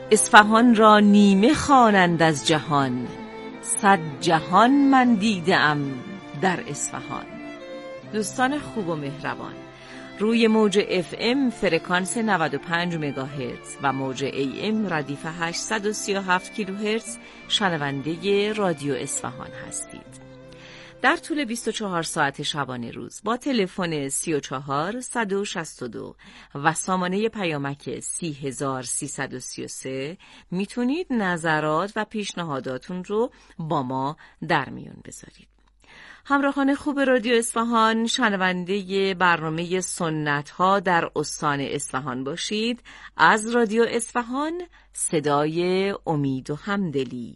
اصفهان را نیمه خوانند از جهان، 100 جهان من دیدم در اصفهان. دوستان خوب و مهربان، روی موج FM فرکانس 95 مگاهرتز و موج AM ردیف 837 کیلوهرتز شنونده رادیو اصفهان هستید. در طول 24 ساعت شبانه روز با تلفن 34 162 و سامانه پیامک 30333 میتونید نظرات و پیشنهاداتون رو با ما در میون بذارید. همراهان خوب رادیو اصفهان، شنونده برنامه سنت ها در استان اصفهان باشید. از رادیو اصفهان، صدای امید و همدلی.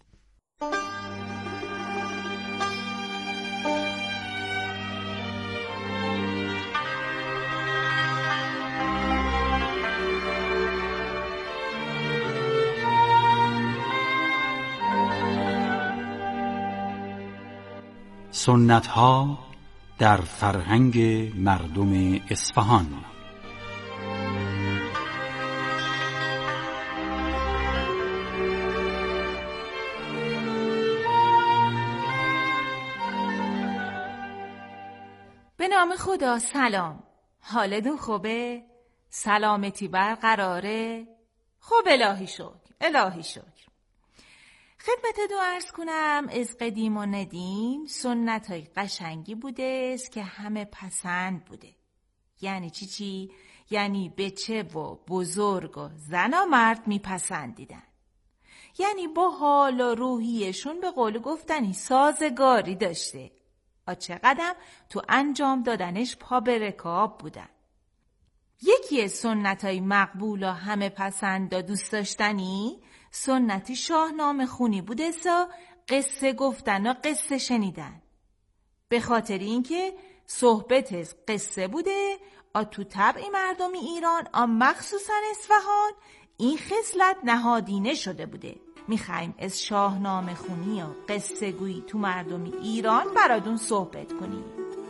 سنت ها در فرهنگ مردم اصفهان. به نام خدا. سلام، حالتون خوبه؟ سلامتی برقراره؟ خب الهی شکر، الهی شکر. خدمتتون عرض کنم از قدیم و ندیم سنت های قشنگی بوده است که همه پسند بوده. یعنی چی؟ یعنی بچه و بزرگ و زن و مرد میپسندیدن. یعنی با حال و روحیشون به قول گفتنی سازگاری داشته. چقدر تو انجام دادنش پا به رکاب بودن. یکی از سنت های مقبول و همه پسند و دوست داشتنی سنت شاهنامه خونی بوده سا قصه گفتن و قصه شنیدن. به خاطر اینکه صحبت از قصه بوده تو طبع مردم ایران مخصوصا اصفهان این خصلت نهادینه شده بوده. میخوایم از شاهنامه خونی و قصه گویی تو مردم ایران براتون صحبت کنیم.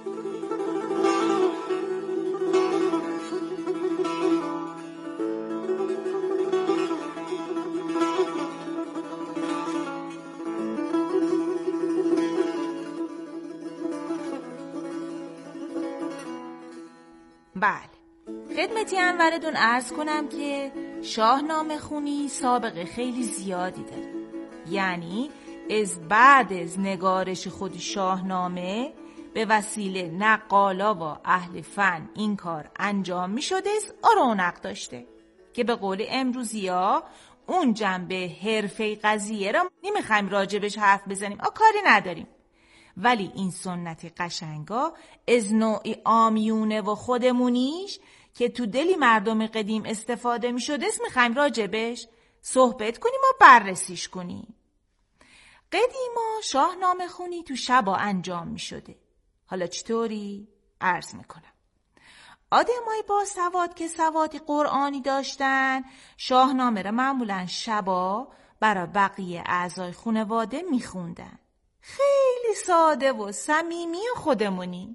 بله، خدمتی انوردون عرض کنم که شاهنامه خونی سابقه خیلی زیادی داره. یعنی از بعد از نگارش خود شاهنامه به وسیله نقالا و اهل فن این کار انجام می شده و رونق داشته که به قول امروزی ها اون جنبه حرفه قضیه را نمیخوایم راجبش حرف بزنیم، کاری نداریم. ولی این سنت قشنگا از نوعی عامیونه و خودمونیش که تو دلی مردم قدیم استفاده می شده میخوایم راجبش صحبت کنیم و بررسیش کنیم. قدیما شاهنامه خونی تو شبا انجام می شده. حالا چطوری؟ عرض میکنم. آدمای با سواد که سوادی قرآنی داشتن شاهنامه را معمولا شبا برای بقیه اعضای خانواده میخوندن. خیلی ساده و صمیمی و خودمونی.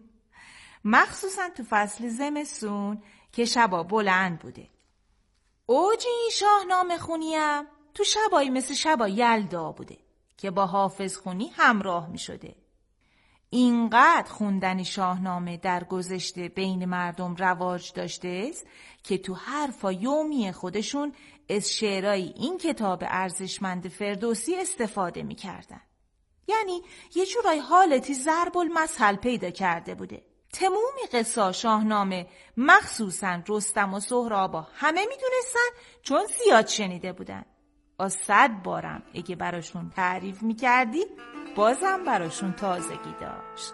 مخصوصا تو فصل زمستون که شبا بلند بوده. اوج این شاهنامه خونیم تو شبایی مثل شبا یلدا بوده که با حافظ خونی همراه می شده. اینقدر خوندن شاهنامه در گذشته بین مردم رواج داشته است که تو حرفا یومی خودشون از شعرهای این کتاب ارزشمند فردوسی استفاده می کردن. یعنی یه جورای حالتی ضرب المثل پیدا کرده بوده. تمومی قصه شاهنامه مخصوصا رستم و سهرابا همه میدونستن چون زیاد شنیده بودن. 100 بارم اگه براشون تعریف میکردی بازم براشون تازگی داشت.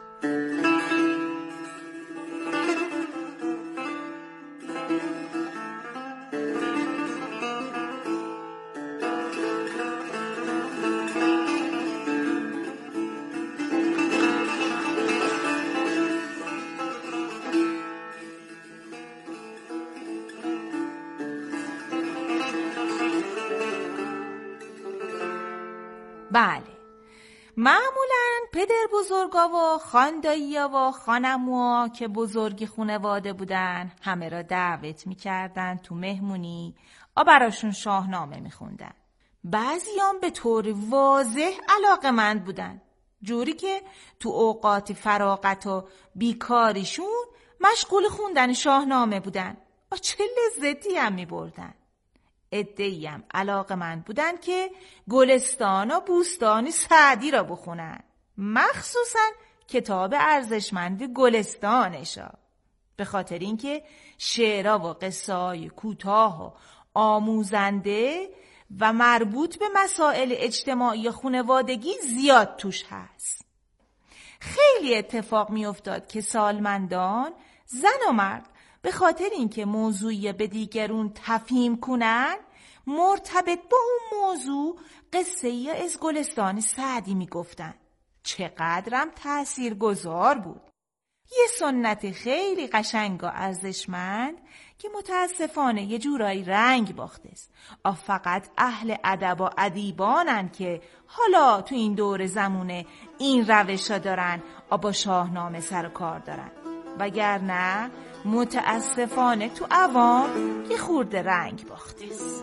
بله، معمولاً پدر بزرگا و خانداییا و خانموها که بزرگی خونواده بودن همه را دعوت میکردن تو مهمونی و براشون شاهنامه میخوندن. بعضیام به طور واضح علاقه‌مند بودن، جوری که تو اوقات فراغت و بیکاریشون مشغول خوندن شاهنامه بودن و چه لذتی هم میبردن. عده‌ای هم علاقه‌مند بودن که گلستان و بوستان سعدی را بخونن، مخصوصا کتاب ارزشمند گلستانشا، به خاطر اینکه شعرها و قصه‌های کوتاه و آموزنده و مربوط به مسائل اجتماعی خانوادگی زیاد توش هست. خیلی اتفاق می افتاد که سالمندان، زن و مرد، به خاطر اینکه موضوعی به دیگرون تفهیم کنن، مرتبط با اون موضوع قصه ای از گلستان سعدی می گفتن. چقدرم تأثیر گذار بود. یه سنت خیلی قشنگ و ارزشمند که متاسفانه یه جورایی رنگ باخته است. فقط اهل ادب و ادیبانن که حالا تو این دور زمونه این روشا دارن و با شاهنامه سر و کار دارن، وگرنه متاسفانه تو عوام یه خورده رنگ باخته است.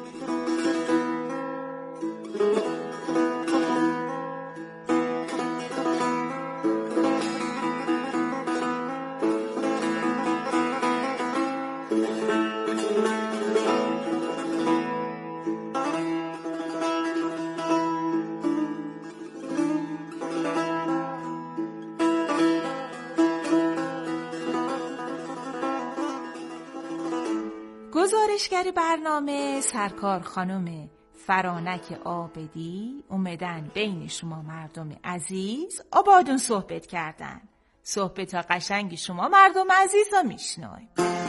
گزارشگر برنامه سرکار خانم فرانک عابدی اومدن بین شما مردم عزیز آبادون صحبت کردن. صحبت ها قشنگی شما مردم عزیز ها میشنویم.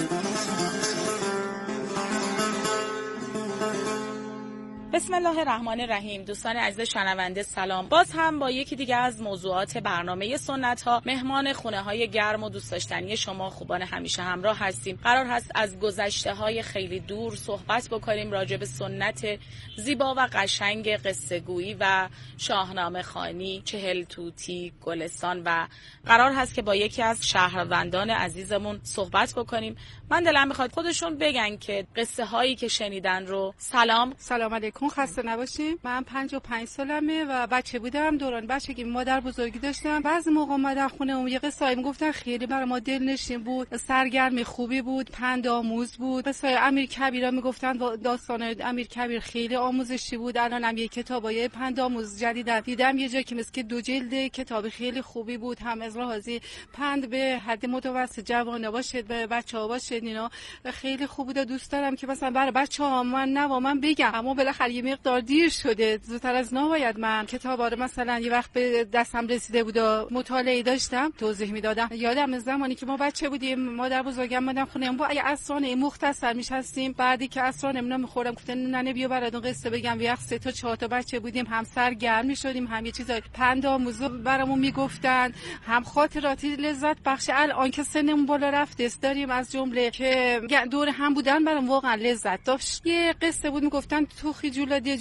بسم الله الرحمن الرحیم. دوستان عزیز شنونده سلام. باز هم با یکی دیگه از موضوعات برنامه سنت ها مهمان خونه های گرم و دوست داشتنی شما خوبان همیشه همراه هستیم. قرار هست از گذشته های خیلی دور صحبت بکنیم راجع به سنت زیبا و قشنگ قصه گویی و شاهنامه خوانی، چهل توتی، گلستان و قرار هست که با یکی از شهروندان عزیزمون صحبت بکنیم. من دلم میخواد خودشون بگن که قصه هایی که شنیدن رو. سلام علیکم، خسته نباشیم. من 55 سالمه و بچه بودم، دوران بچگی مادر بزرگی داشتم. بعضی موقع اومدن خونه اون یه قصه‌ای میگفتن خیلی برای ما دلنشین بود، سرگرم خوبی بود، پند آموز بود. قصه امیر کبیرا میگفتن، داستان امیر کبیر خیلی آموزشی بود. الانم یه کتابای پند آموز جدیدن دیدم یه جایی که مثل 2 جلد کتاب خیلی خوبی بود، هم از لحاظ پند به حد متوسط جوانه باشه، به بچه‌ها باشه، اینا خیلی خوب بود. دوست دارم که مثلا برای بچه‌ها من بگم، اما بالاخره یه مقدار دیر شده، زودتر از نباید من کتابا رو مثلا یه وقت به دستم رسیده بود و مطالعه داشتم توضیح میدادم. یادم از زمانی که ما بچه بودیم مادر بزرگم مادام خونه با اسرانه مختصر میشستیم، بعدی که اسرانه منا میخوردم گفتن ننه بیا براتون قصه بگم. وقت 3 تا 4 تا بچه بودیم، هم سرگرم میشدیم، هم یه چیزای پند آموزو برامون میگفتن، هم خاطراتی لذت بخش. الان که سنمون بالا رفته است داریم از جمله که دور هم بودن برام واقعا لذت داشت. یه قصه بود میگفتن توخی جولاد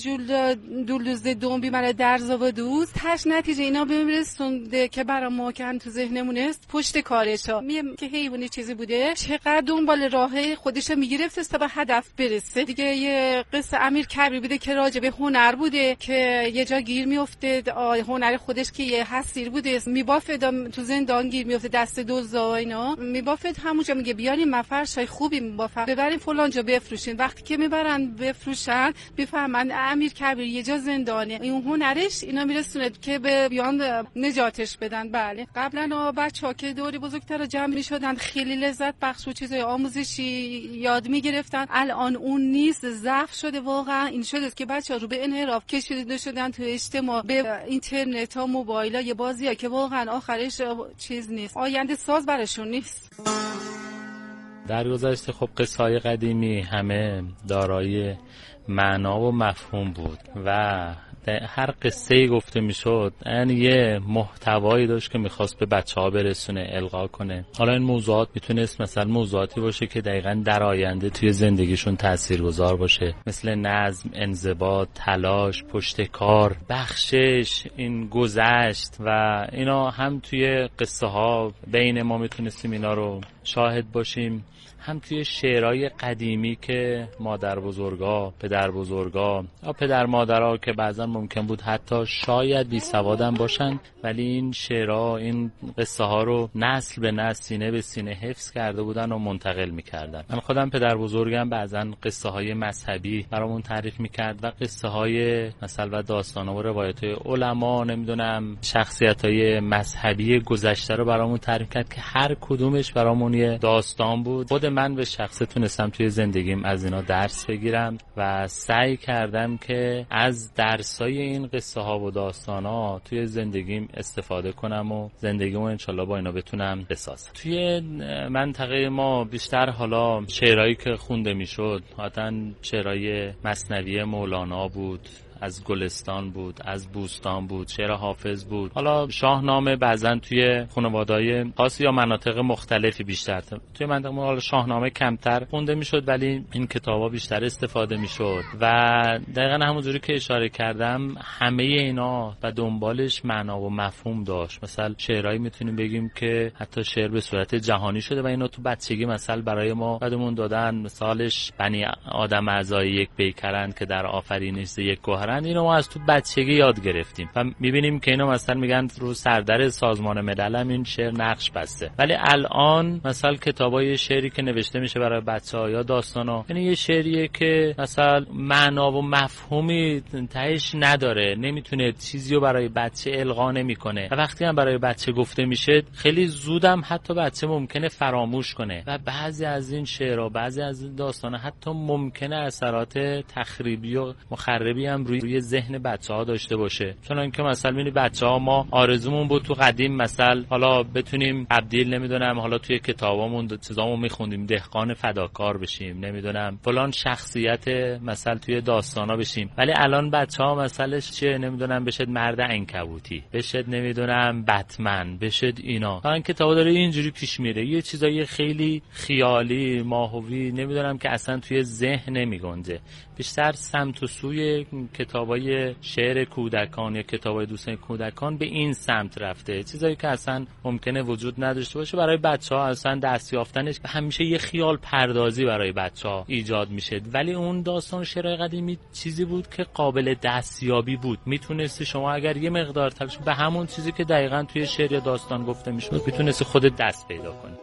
دولدوز دومبی من درزا و دوز تاش نتیجه اینا بمیرسونده که برام محکم تو ذهنمون است پشت کارشا که حیوانی چیزی بوده، چقدر دنبال راه خودش میگرفت تا به هدف برسه. دیگه یه قصه امیر کبیر بوده که راجع به هنر بوده که یه جا گیر میافته، هنر خودش که یه حسیر بوده میبافه تو زندان گیر میافته دست دزدا و اینا، میبافه همونجا میگه بیارین مفرشای خوبی میبافن ببرین فلان جا بفروشین. وقتی که میبرن بفروشن میفهمن امیر کبیر یه جا زندانه، این هنرش اینا میرسونه که به بیان نجاتش بدن. بله قبلا بچه‌ها که دوری بزرگتر جمع میشدن خیلی لذت بخش و چیزای آموزشی یاد میگرفتن. الان اون نیست، ضعف شده واقعا. این شده که بچه‌ها رو به انحراف کشیده شدن تو اجتماع، به اینترنت ها، موبایل ها، یه بازی‌ها که واقعا آخرش چیز نیست، آینده ساز براشون نیست. در گذشته خب قصه‌های قدیمی همه دارای معنا و مفهوم بود و هر قصه‌ای گفته میشد یعنی یه محتوایی داشت که میخواست به بچه‌ها برسونه، القا کنه. حالا این موضوعات میتونست مثلا موضوعاتی باشه که دقیقاً در آینده توی زندگیشون تاثیرگذار باشه، مثل نظم، انضباط، تلاش، پشتکار، بخشش، این گذشت و اینا. هم توی قصه ها بین ما میتونستیم اینا رو شاهد باشیم، هم توی شعرهای قدیمی که مادر بزرگا، پدر بزرگا یا پدر مادرها که بعضا ممکن بود حتی شاید بی سوادم باشن، ولی این شعرها، این قصه ها رو نسل به نسل، سینه به سینه حفظ کرده بودن و منتقل میکردن. من خودم پدر بزرگم بعضا قصه های مذهبی برامون تعریف میکرد و قصه های مثلا و داستان و روایت های علما، نمیدونم شخصیت های مذهبی گذشته رو برامون تعریف کرد که هر کدومش برامون یه داستان بود. خود من به شخص تونستم توی زندگیم از اینا درس بگیرم و سعی کردم که از درسای این قصه ها و داستان ها توی زندگیم استفاده کنم و زندگیمو انشالله با اینا بتونم بسازم. توی منطقه ما بیشتر حالا شعرهایی که خونده میشد حتما شعرهای مثنوی مولانا بود، از گلستان بود، از بوستان بود، شعر حافظ بود. حالا شاهنامه بعضن توی خانواده‌های خاص یا مناطق مختلفی بیشتر، توی منطقه ما حالا شاهنامه کمتر خونده میشد ولی این کتابا بیشتر استفاده میشد و دقیقاً همونجوری که اشاره کردم همه اینا و دنبالش معنا و مفهوم داشت. مثلا شعرهایی میتونیم بگیم که حتی شعر به صورت جهانی شده و اینا تو بچگی مثلا برای ما یادمون دادن. مثالش بنی آدم اعضای یک پیکرند که در آفرینش یک گوهرند. اینو ما از تو بچگی یاد گرفتیم و میبینیم که اینو مثلا میگن رو سردر سازمان ملل هم این شعر نقش بسته. ولی الان مثلا کتابای شعری که نوشته میشه برای بچه‌ها یا داستانا، یعنی یه شعریه که مثلا معنا و مفهومی تهش نداره، نمیتونه چیزی رو برای بچه القا نمیکنه و وقتی هم برای بچه گفته میشه خیلی زودم حتی بچه ممکنه فراموش کنه و بعضی از این شعرها، بعضی از این داستانا حتی ممکنه اثرات تخریبی و مخربی هم روی ذهن بچه‌ها داشته باشه. چون اینکه مثلا می‌بینی بچه‌ها، ما آرزومون بود تو قدیم مثلا حالا بتونیم تبدیل، نمیدونم حالا توی کتابامون چیزامون می‌خوندیم دهقان فداکار بشیم، نمیدونم فلان شخصیت مثلا توی داستانا بشیم، ولی الان بچه‌ها مثلش چیه؟ نمیدونم بشد مرد عنکبوتی، بشد نمیدونم بتمن، بشد اینا. تا این کتابا داره اینجوری پیش میره، یه چیزای خیلی خیالی، ماهوی، نمیدونم که اصلا توی ذهن نمیگنجه. بیشتر سمت و سوی کتابای شعر کودکان یا کتابای دوستان کودکان به این سمت رفته، چیزایی که اصلا ممکنه وجود نداشته باشه. برای بچه‌ها اصلا دست یافتنش همیشه یه خیال پردازی برای بچه‌ها ایجاد میشه، ولی اون داستان شعر قدیمی چیزی بود که قابل دستیابی بود. میتونستی شما اگر یه مقدار تلاش به همون چیزی که دقیقاً توی شعر یا داستان گفته میشد میتونستی خودت دست پیدا کنی.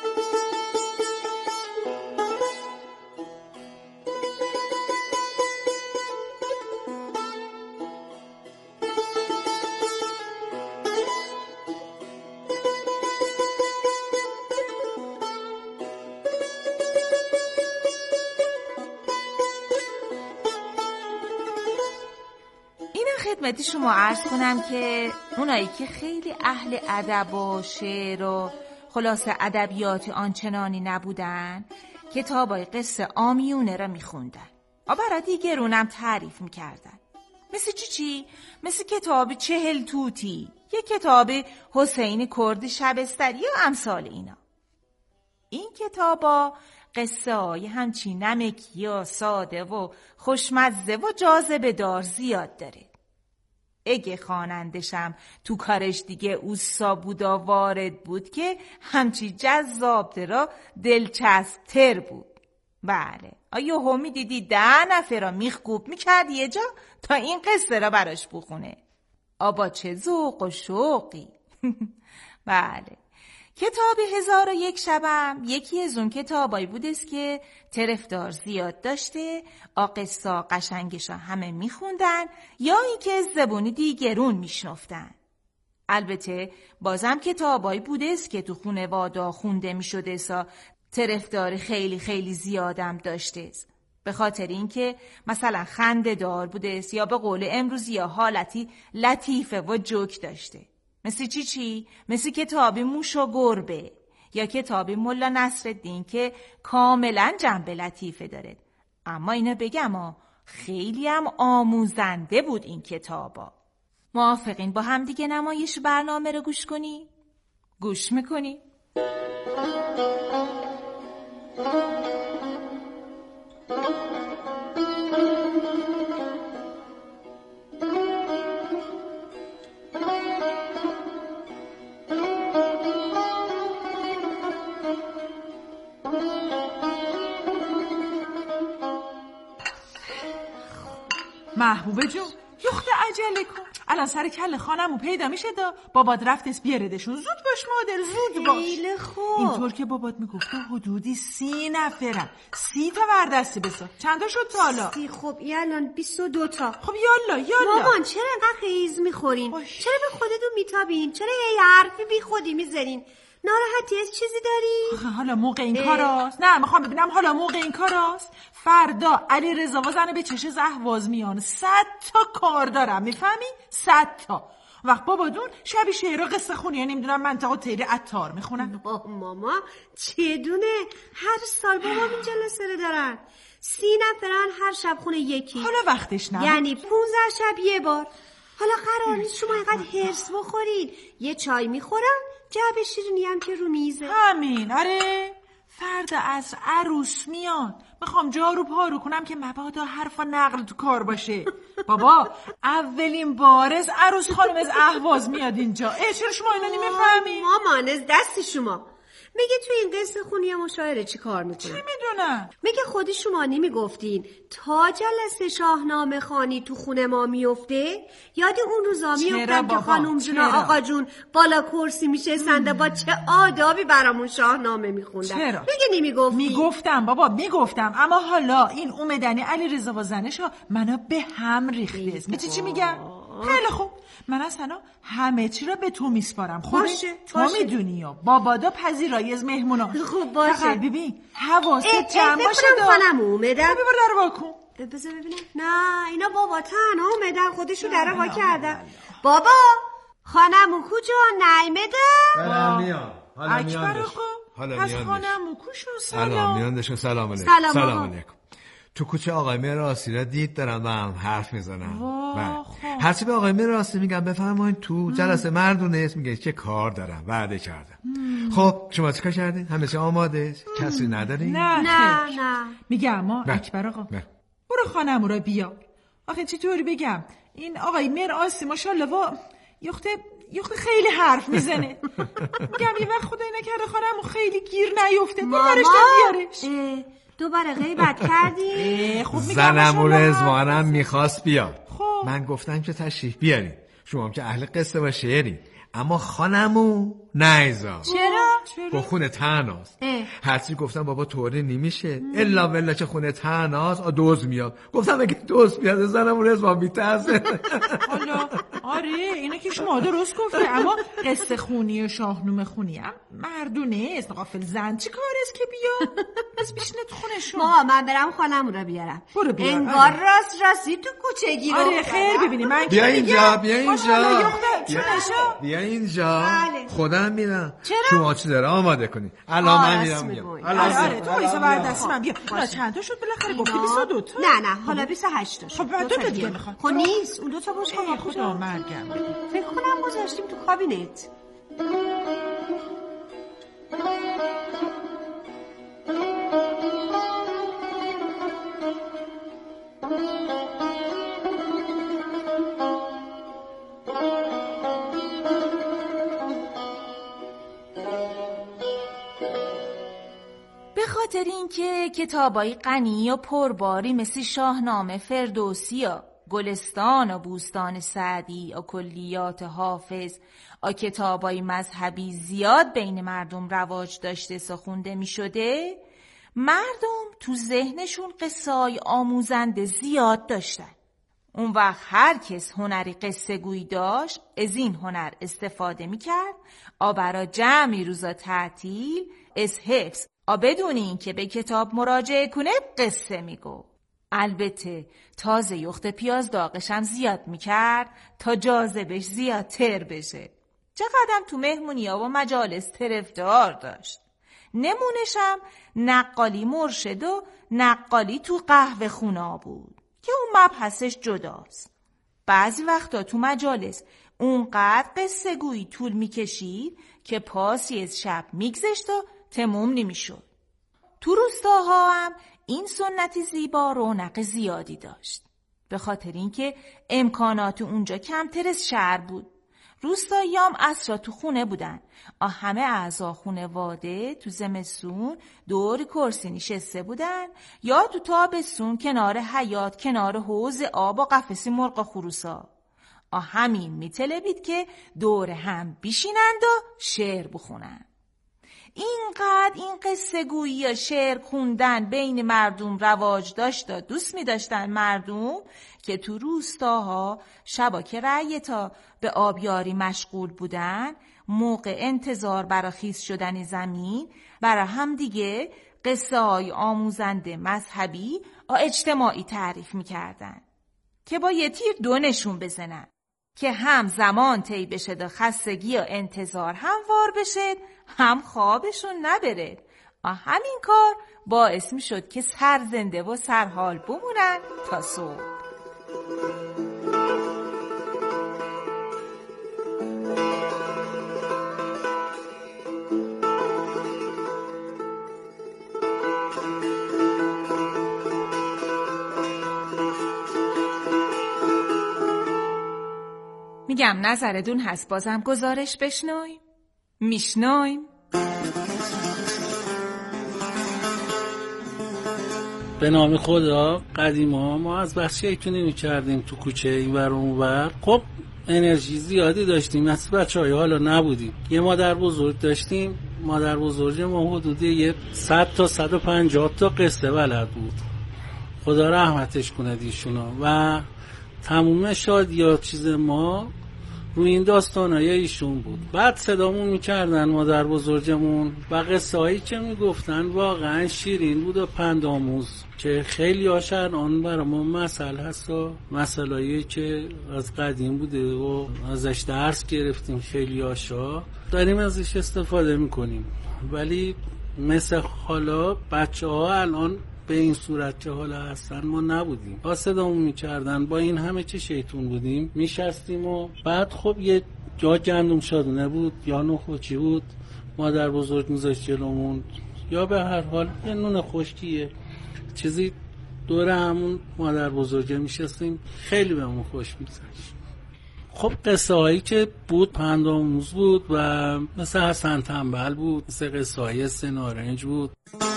خدمتی شما عرض کنم که اونایی که خیلی اهل ادب و شعر و خلاصه ادبیات آنچنانی نبودن، کتابای قصه عامیونه را میخوندن و برای دیگرونم تعریف میکردن. مثل چی؟ مثل کتاب 40 توتی، یه کتاب حسین کرد شبستری و امثال اینا. این کتابا قصه های همچین نمکی و ساده و خوشمزه و جاذبه دار زیاد داره. اگه خوانندشم تو کارش دیگه اوسا بودا وارد بود که همچی جذاب را دلچسب تر بود. بله، آیا همی دیدی 10 نفر را میخکوب میکرد یه جا تا این قصه را براش بخونه. آبا چه ذوق و شوقی. بله، کتاب 1001 شبم یکی از اون کتابایی بودست که طرفدار زیاد داشته، قصه قشنگشا همه میخوندن یا اینکه زبونی دیگرون میشنفتن. البته بازم کتابایی بودست که تو خانواده خونده میشده سا طرفدار خیلی خیلی زیادم داشته، به خاطر اینکه مثلا خنده دار بودست یا به قول امروزی یا حالتی لطیفه و جوک داشته. مثل چی؟ مثل کتاب موش و گربه یا کتاب ملا نصرالدین که کاملا جنبه لطیفه داره. اما اینو بگم خیلی هم آموزنده بود این کتابا. موافقین با هم دیگه نمایش برنامه رو گوش کنی؟ گوش میکنی؟ محبوبه جون یخته عجله کن، الان سر کله خانمو پیدا میشه دا بابات رفتس بیاردشون. زود باش مادر، زود باش. خیلی خوب. اینطور که بابات میگفته حدودی 30 نفرن. 30 تا وردستی بسا. چند تا شد تا حالا؟ 30. خب این الان 22 تا. خب یالا. مامان چرا انقدر خیز میخورین؟ چرا به خودتون میتابین؟ چرا یه حرفی بی خودی میزنین؟ ناراحتی از چیزی داری؟ حالا موقع این کاراست؟ نه میخوام ببینم حالا موقع این کاراست. فردا علیرضا و زن به چشز اهواز میان. 100 تا کار دارم، میفهمی؟ 100 تا. وقت بابادون شبی شعر و قصه خونی یا نمیدونم منطقه تیر عطار میخونن. ماما چه دونه هر سال بابام این جلسه رو دارن. 30 نفرن، هر شب خونه یکی. حالا وقتش نه، یعنی 15 شب یه بار. حالا قرار نیست شما اینقدر هرس بخورید. یه چای میخورن، جعبه شیرینی هم که رو میزه. همین. آره فردا عصر عروس میان. میخوام جارو پارو کنم که مبادا حرفا نقل تو کار باشه. بابا اولین بار از عروس خانم از اهواز میاد اینجا. چرا شما اینو نمیفهمی؟ مامان از دست شما. میگه تو این قصه خونی مشاعره چی کار میکنه؟ چی میدونم؟ میگه خودی شما نمیگفتین تا جلسه شاهنامه خانی تو خونه ما میفته؟ یاد اون روزا میفتم که خانوم جون و آقا جون بالا کرسی میشستند با چه آدابی برامون شاهنامه میخوندن. چرا؟ میگه نمیگفتی؟ میگفتم بابا، میگفتم. اما حالا این اومدنی علیرضا و زنشا منو به هم ریخته. میگی چی میگم؟ خیلی خوب، من اصلا همه چی را به تو میسپارم. باشه. تو میدونی و بابادا پذیرایی از مهمونا. خوب باشه. فقط ببین حواست جمع باشه. خانم اومدن. ببر در واکن. بذار ببینم. نه اینا بابا تنها اومدن، خودشو در وا کردن. بابا خانمو کجا نیمدن؟ حالا میان. اکبر آقا پس خانمو کوشو سلام میاندشون. سلام علیکم. تو کوچه آقای میراثی را دید دارم با هم حرف میزنم. هرچی به آقای میراثی میگم بفرمایید تو جلسه مردونه است. میگه که کار دارم، وعده کردم. خب شما چیکار کردین؟ همه چی آماده؟ کسی نداری؟ نه میگم اما اکبر آقا برو خانمو را بیا. آخه چطوری بگم، این آقای میراثی ماشاءالله یخته خیلی حرف میزنه. میگم یه وقت خدای نکرده خانمو خیلی گیر نیفته. دوبارش نمیارش. دوباره غیبت کردی؟ خوب میگم زنم و رضوانم میخواست بیاد. خب من گفتم که تشریف بیارین، شما هم که اهل قصه و شعرین. اما خانمو نیزا. چرا؟ با خونه تناست. هرچی گفتم بابا طوری نمیشه، الا بلا که خونه تناست دوز میاد. گفتم اگه دوز بیاد زنم و رضوان میترسه. حالا آره اینه که شما درست گفته، اما قصه خونی و شاهنامه خونی هم مردونه است. غافل زن چی کار است که بیا؟ از بیشنه تو خونه شما. ماما من برم خانمو را بیارم. برو بیار. انگار راستی تو کوچه گیر. آره خیر ببینی من بیا اینجا. بیا اینجا. خودم میرم. چرا؟ شما چی داره آماده کنی. الان من میرم. آره تو وایسا بعد دست من بیا. چند تا شد بالاخره؟ گفتی 22 تا. نه حالا 28 تا شد. خب دو تا دیگه میخواد. خب نیست اون 2 تا باش کن. خدا مرگم. فکر کنم گذاشتیم تو کابینت. به خاطر اینکه کتابای غنی و پرباری مثل شاهنامه فردوسی یا گلستان و بوستان سعدی و کلیات حافظ و کتابای مذهبی زیاد بین مردم رواج داشته سخونده می شده، مردم تو ذهنشون قصه‌ای آموزنده زیاد داشتن. اون وقت هر کس هنری قصه گویی داشت از این هنر استفاده می کرد برای جمعی روزا تعطیل از حفظ بدون این که به کتاب مراجعه کنه قصه میگو. البته تازه یخت پیاز داغشم زیاد میکرد تا جاذبش زیادتر بشه. چقدرم تو مهمونیا و مجالس طرفدار داشت. نمونشم نقالی مرشد و نقالی تو قهوه خونا بود. که اون مبحثش جداست. بعضی وقتا تو مجالس اونقدر قصه گویی طول میکشید که پاسی از شب میگذشت و تموم نمیشد. تو روستاها هم این سنت زیبا رونق زیادی داشت، به خاطر اینکه امکانات اونجا کمتر از شهر بود. روستاییام عصرا تو خونه بودن. همه اعضا خونواده تو زمستون دور کرسی نشسته بودن یا تو تابستون کنار حیاط، کنار حوض آب و قفسی مرغ خروسا. همین میطلبید که دور هم بیشینند و شعر بخونن. اینقدر این قصه گویی یا شعر خوندن بین مردم رواج داشت و دوست می داشتن مردم که تو روستاها شبا که رعیتا به آبیاری مشغول بودن، موقع انتظار برای خیس شدن زمین برای هم دیگه قصه های آموزنده مذهبی و اجتماعی تعریف می کردن که با یه تیر دو نشون بزنن که هم زمان طی بشه و خستگی و انتظار هموار بشه، هم خوابشون نبره. همین کار باعث می شد که سرزنده و سرحال بمونن تا صبح. میگم نظرتون هست بازم گزارش بشنویم؟ میشنویم؟ به نام خدا قدیما ما از بخش شیطونی میکردیم تو کوچه این ور اون ور. خب انرژی زیادی داشتیم، مثل بچه‌های حالا نبودیم. یه مادر بزرگ داشتیم، مادر بزرگ ما حدود 100 تا 150 تا قصه بلد بود، خدا رحمتش کنه ایشونا. و تموم شادیات چیز ما روی این داستانای ایشون بود. بعد صدامون میکردن مادر بزرگمون و قصه هایی که میگفتن واقعا شیرین بود و پندآموز که خیلی هاشن آن برای ما مثل هست و مسئلهایی که از قدیم بوده و ازش درس گرفتیم. خیلی هاشا داریم ازش استفاده میکنیم، ولی مثل حالا بچه ها الان به این صورت که حالا هستن ما نبودیم. با صدامون میکردن، با این همه چه شیطون بودیم میشستیم و بعد خب یه جا گندم شادونه بود یا نخوچی بود مادر بزرگ میذاشت جلومون، یا به هر حال یه نون خشکیه چیزی دور همون مادر بزرگه میشستیم، خیلی بهمون خوش میگذشت. خب قصه هایی که بود پندآموز بود و مثل حسن تنبل بود، مثل قصه های سنارنج بود.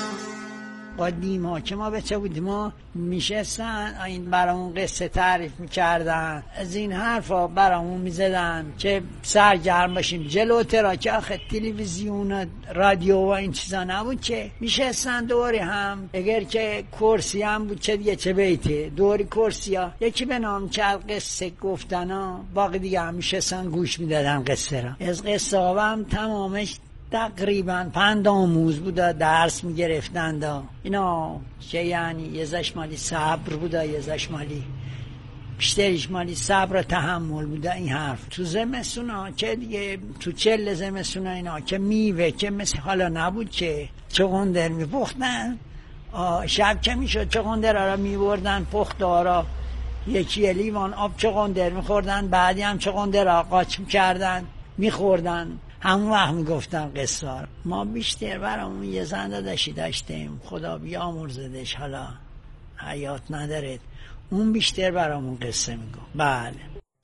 قدیما که ما بچه بودیم ما میشستن این برامون قصه تعریف میکردن، از این حرفا برامون میزدن که سرگرم باشیم. جلوتر که آخه تلویزیون رادیو و این چیزا نبود که میشستن دوری هم، اگر که کرسی هم بود چه دیگه چه بیته دوری کرسی ها یکی به نام کرد قصه گفتن ها، باقی دیگه هم میشستن گوش میدادن قصه را. از قصه ها هم تمامش تقریبا پندآموز بوده، درس میگرفتند اینا که یعنی یه زش مالی صبر بوده، یه زش مالی بیشتریش مالی صبر و تحمل بوده. این حرف تو زمستونا که دیگه تو چل زمستونا اینا که میوه که مثل حالا نبود که چغندر میپختن، شب که میشد چغندر را میبردن پختارا، یکی لیوان آب چغندر میخوردن، بعدی هم چغندر را قاچ میکردن میخوردن. همون وقت میگفتم قصه ما بیشتر برامون یه زنده داشتیم، خدا بیامرزدش، حالا حیات ندارد، اون بیشتر برامون قصه میگم. بله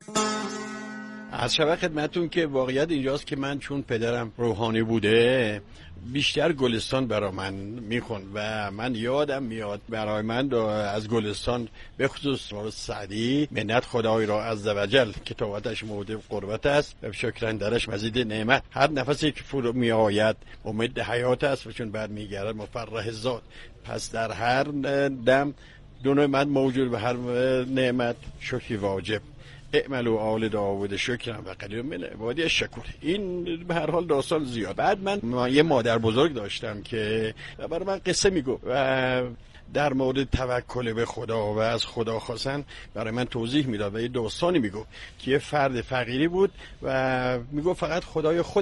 از شبه خدمتون که واقعیت اینجاست که من چون پدرم روحانی بوده بیشتر گلستان برای من میخوند و من یادم میاد برای من از گلستان به خصوص مورد سعدی منت خدای را عزوجل کتابتش موجب قربت است و شکران درش مزید نعمت، هر نفسی که فرو می آید امید حیات است و چون بعد میگرد مفرح ذات. پس در هر دم دو نعمت موجود و هر نعمت شکری واجب. اعملوا آل داوود شکرا و قلیل من عبادی الشکور. این به هر حال داستان زیاد. بعد من یه مادر بزرگ داشتم که برای من قصه میگفت و در مورد توکل به خدا و از خدا خواستن برای من توضیح میداد و یه داستانی میگفت که یه فرد فقیری بود و میگفت فقط خدای خودت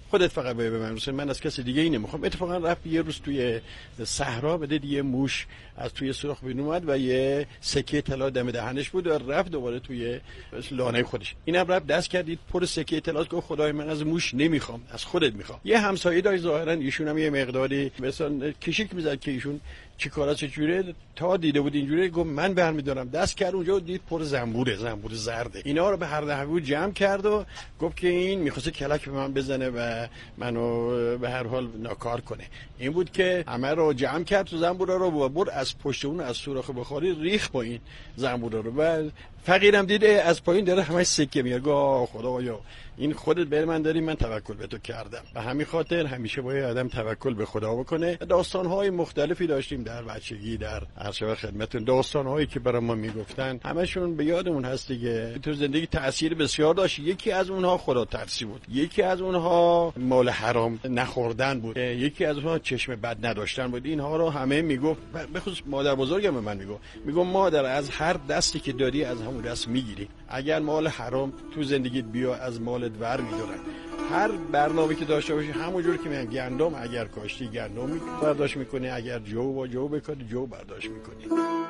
خودت فقط به من رسید، من از کسی دیگه ای نمیخوام. اتفاقا رفت یه روز توی صحرا بده یه موش از توی سوراخ بیرون اومد و یه سکه طلا دم دهنش بود و رفت دوباره توی لانه خودش. اینم رفت دست کردید پر سکه طلا، گفت خدای من از موش نمیخوام، از خودت میخوام. یه همسایه داشت ظاهرا ایشون هم یه مقداری مثلا کشیک میزد که ایشون چیکارا چجوره، تا دیده بود اینجوری گفت من برمی‌دارم. دست کرد اونجا دید پر زنبور زرده. اینا رو به هر دهو جمع کرد و گفت که این می‌خواد کلک به من بزنه و منو به هر حال ناکار کنه. این بود که همه رو جمع کرد تو زنبورا رو و برد از پشت اون از سوراخ بخاری ریخ با این زنبورا رو و فقیرم دیده از پایین داره همش سکه میاد. خدایا این خودت بر من داری، من توکل به تو کردم. و همین خاطر همیشه باید آدم توکل به خدا بکنه. داستان‌های مختلفی داشتیم در بچگی، در عرض خدمتتون داستان‌هایی که برای ما میگفتن همشون به یادمون هست دیگه. تو زندگی تأثیر بسیار داشت. یکی از اونها خدا ترسی بود، یکی از اونها مال حرام نخوردن بود، یکی از اونها چشم بد نداشتن بود. اینها رو همه میگفت، به خصوص مادر بزرگم به من میگفت مادر از هر دستی که داری از همون دست میگیری. اگر مال حرام تو زندگیت بیا از مالت ور میدارن. هر برنامه‌ای که داشته باشی همونجور که میگن گندم اگر کاشتی گندم برداشت میکنی، اگر جو بکنی جو برداشت میکنی.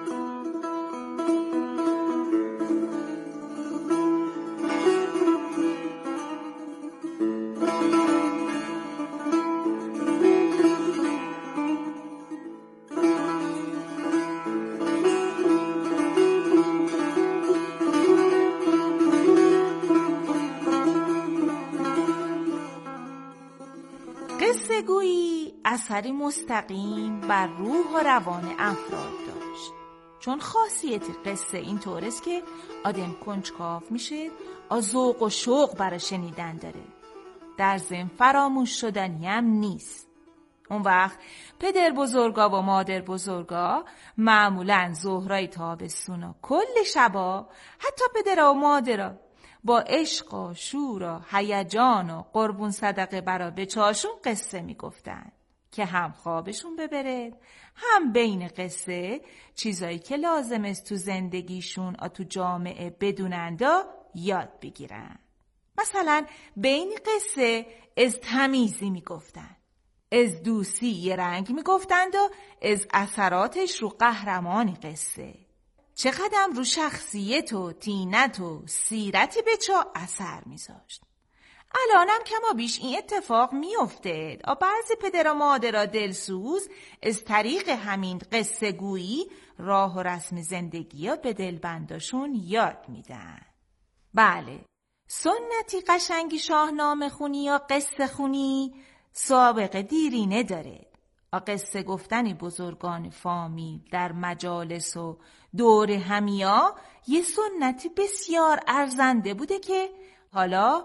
قصه‌گویی اثری مستقیم بر روح و روان افراد داشت، چون خاصیت قصه این طور است که آدم کنجکاو میشه، از ذوق و شوق برای شنیدن داره، در ضمن فراموش شدنی هم نیست. اون وقت پدر بزرگا و مادر بزرگا معمولاً ظهرای تابستونا کل شبا، حتی پدرها و مادرها با عشق و شور و هیجان و قربون صدقه برا بچه‌هاشون قصه میگفتن که هم خوابشون ببره، هم بین قصه چیزایی که لازم است تو زندگیشون تو جامعه بدونندا یاد بگیرن. مثلا بین قصه از تمیزی میگفتن، از دوستی یه رنگ میگفتند و از اثراتش رو قهرمانی قصه. چقدر رو شخصیت و تینت و سیرت بچه اثر میذاشت. الانم کما بیش این اتفاق میفته. بعضی پدر و مادرها دلسوز از طریق همین قصه گویی راه و رسم زندگی به دلبنداشون یاد میدن. بله، سنتی قشنگی شاهنامه خونی یا قصه خونی سابقه دیرینه داره. قصه گفتن بزرگان فامیل در مجالس و دور همیا یه سنتی بسیار ارزنده بوده که حالا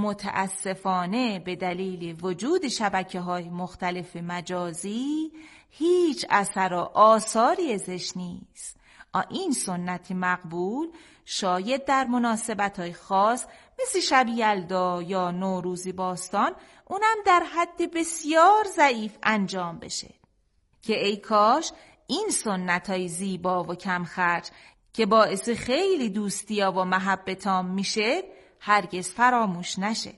متاسفانه به دلیل وجود شبکه‌های مختلف مجازی هیچ اثر و آثاری ازش نیست. این سنتی مقبول شاید در مناسبت‌های خاص مثل شب یلدا یا نوروزی باستان اونم در حد بسیار ضعیف انجام بشه که ای کاش این سنت‌های زیبا و کم خرج که باعث خیلی دوستیا و محبتام میشه هرگز فراموش نشه.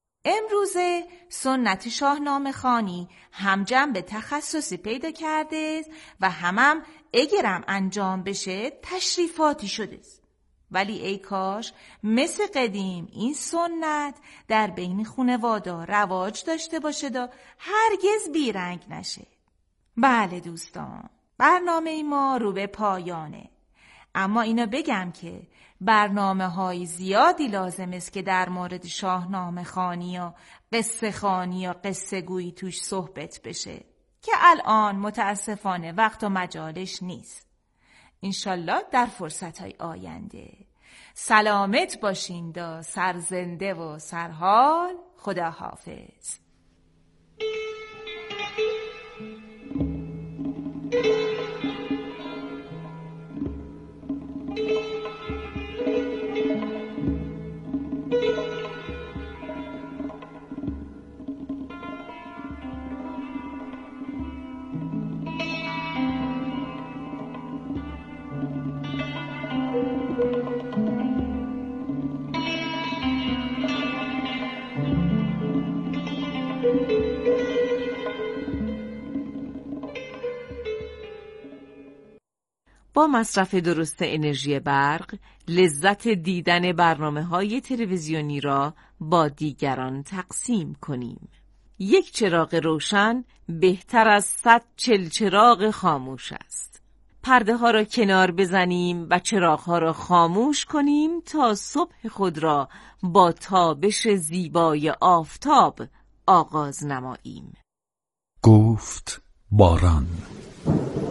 امروزه سنت شاهنامه خوانی هم جنبه تخصصی پیدا کرده و همم اگرم انجام بشه تشریفاتی شده است. ولی ای کاش مثل قدیم این سنت در بین خانواده رواج داشته باشه و هرگز بیرنگ نشه. بله دوستان، برنامه ما رو به پایانه، اما اینو بگم که برنامه‌های زیادی لازم است که در مورد شاهنامه خوانی یا قصه خوانی یا قصه گویی توش صحبت بشه که الان متاسفانه وقت و مجالش نیست. انشالله در فرصت‌های آینده. سلامت باشین دا سرزنده و سرحال. خدا حافظ. با مصرف درست انرژی برق، لذت دیدن برنامه‌های تلویزیونی را با دیگران تقسیم کنیم. یک چراغ روشن بهتر از 100 چلچراغ خاموش است. پرده ها را کنار بزنیم و چراغ ها را خاموش کنیم تا صبح خود را با تابش زیبای آفتاب آغاز نماییم. گفت باران.